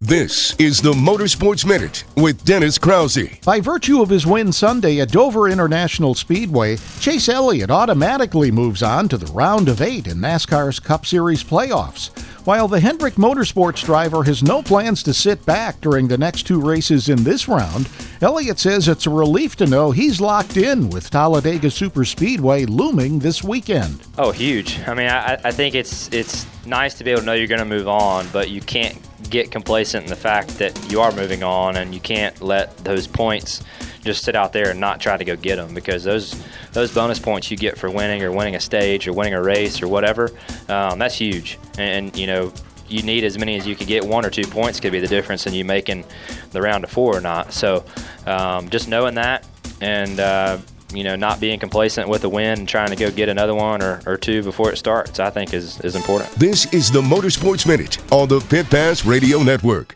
This is the Motorsports Minute with Dennis Krause. By virtue of his win Sunday at Dover International Speedway, Chase Elliott automatically moves on to the round of 8 in NASCAR's Cup Series playoffs. While the Hendrick Motorsports driver has no plans to sit back during the next 2 races in this round, Elliott says it's a relief to know he's locked in with Talladega Superspeedway looming this weekend. Oh, huge. I mean, I think it's nice to be able to know you're going to move on, but you can't get complacent in the fact that you are moving on, and you can't let those points just sit out there and not try to go get them, because those bonus points you get for winning or winning a stage or winning a race or whatever, that's huge. And you know, you need as many as you can get. 1 or 2 points could be the difference in you making the round of 4 or not. So just knowing that, and not being complacent with a win and trying to go get another one or 2 before it starts, I think is important. This is the Motorsports Minute on the Pit Pass Radio Network.